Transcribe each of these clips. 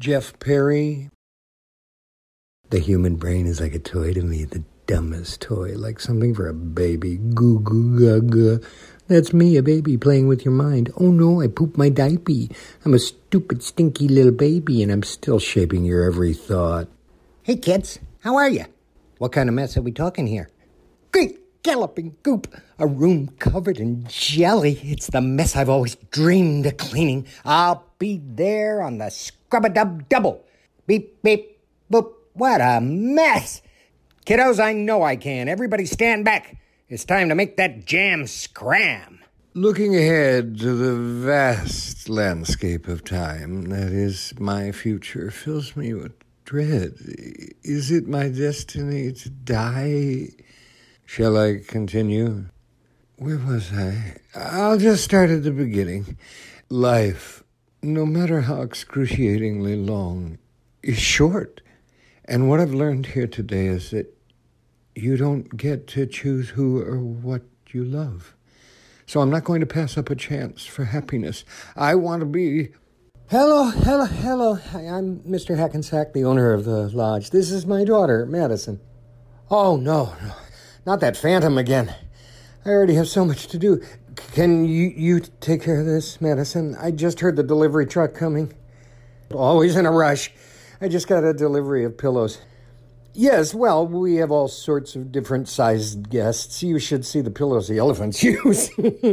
Jeff Perry. The human brain is like a toy to me, the dumbest toy, like something for a baby. Goo goo gaga. That's me, a baby, playing with your mind. Oh no, I pooped my diaper. I'm a stupid, stinky little baby, and I'm still shaping your every thought. Hey kids, how are you? What kind of mess are we talking here? Great galloping goop, a room covered in jelly. It's the mess I've always dreamed of cleaning. I'll be there on the scrub-a-dub-double. Beep, beep, boop. What a mess! Kiddos, I know I can. Everybody stand back. It's time to make that jam scram. Looking ahead to the vast landscape of time that is my future fills me with dread. Is it my destiny to die? Shall I continue? Where was I? I'll just start at the beginning. Life, no matter how excruciatingly long, is short. And what I've learned here today is that you don't get to choose who or what you love. So I'm not going to pass up a chance for happiness. I want to be... Hello. I'm Mr. Hackensack, the owner of the lodge. This is my daughter, Madison. Oh, no, not that phantom again. I already have so much to do. Can you take care of this, Madison? I just heard the delivery truck coming. Always in a rush. I just got a delivery of pillows. Yes, well, we have all sorts of different sized guests. You should see the pillows the elephants use.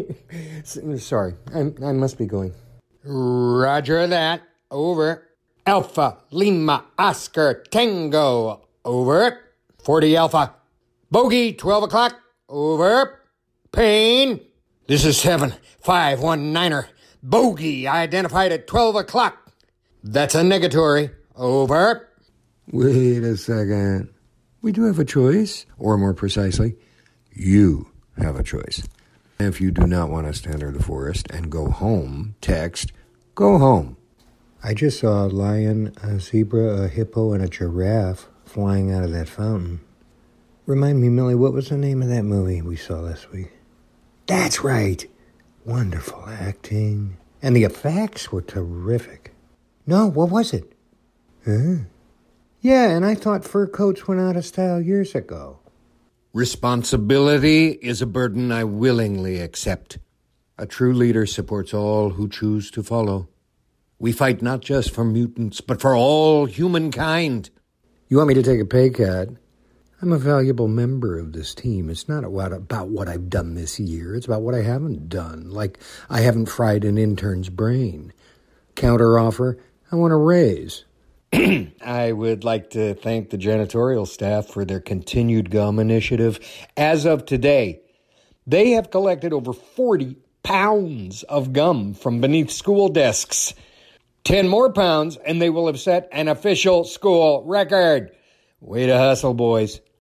Sorry, I must be going. Roger that. Over. Alpha, Lima, Oscar, Tango. Over. 40 Alpha. Bogey, 12 o'clock. Over. Pain. This is 7519er. Bogey identified at 12 o'clock. That's a negatory. Over. Wait a second. We do have a choice, or more precisely, you have a choice. If you do not want us to enter the forest and go home, text, go home. I just saw a lion, a zebra, a hippo, and a giraffe flying out of that fountain. Remind me, Millie, what was the name of that movie we saw last week? That's right. Wonderful acting. And the effects were terrific. No, what was it? Huh? Yeah, and I thought fur coats went out of style years ago. Responsibility is a burden I willingly accept. A true leader supports all who choose to follow. We fight not just for mutants, but for all humankind. You want me to take a pay cut? I'm a valuable member of this team. It's not about what I've done this year. It's about what I haven't done. Like, I haven't fried an intern's brain. Counteroffer, I want a raise. I would like to thank the janitorial staff for their continued gum initiative. As of today, they have collected over 40 pounds of gum from beneath school desks. 10 more pounds, and they will have set an official school record. Way to hustle, boys.